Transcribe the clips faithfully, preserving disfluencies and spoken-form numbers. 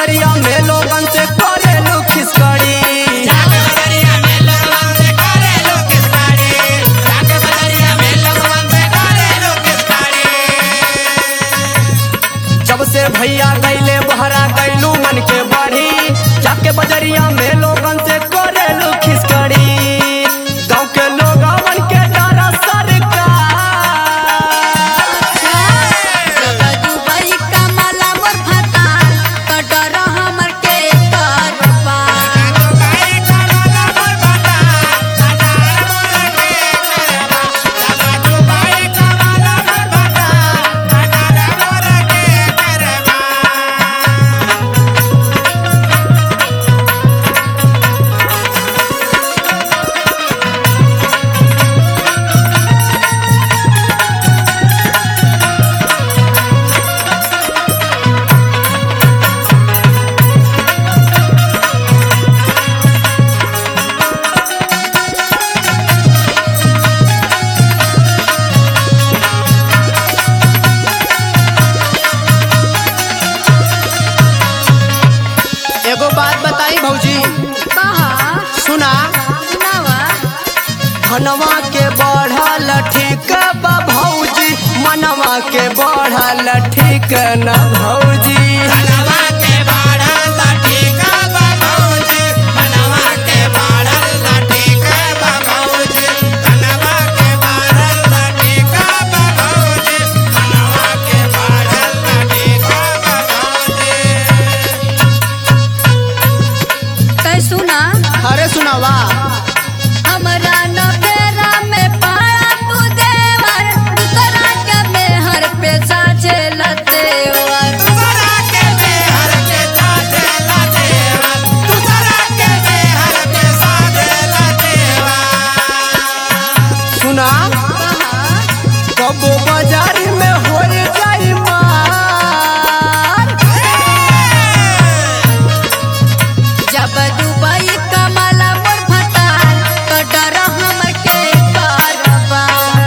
बजरिया में लोगन से करेलू खिसकड़ी। जब से भैया गईले बहरा गईलू मन के बढ़ी, जाके बजरिया में लोगन से करेलू खिसकड़ी। गाँव के लोगन के डरा सरकार, दुबई कमला मोर फतार तो डर हमर के करबा। एगो बात बताई भौजी, कहा सुना। सुनावा। धनवा के बढ़ल ठीक बा भौजी, मनवा के बढ़ल ठीक न भौजी। कै सुना अरे सुनावा। हमरा नबेरा में पाया तू देवर, दूसरा के मेहर पे साचे लतेवर। सुना, कबो बाजार में हो जाई मार। जब दुबई कमला मोर फतार तो डर हमर के करबा।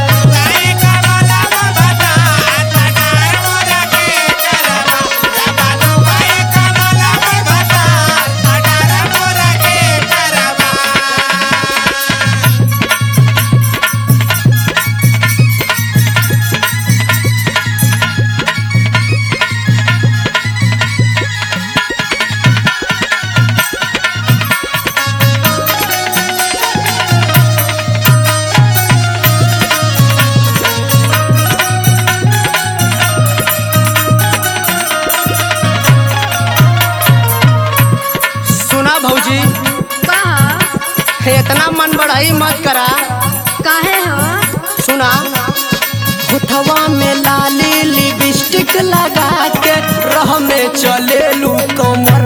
सुना भौजी, कहा इतना मन बढ़ाई मत करा। काहे हो? सुना, होठवा में लाली लिपस्टिक लगा के रह में चलेलू कमर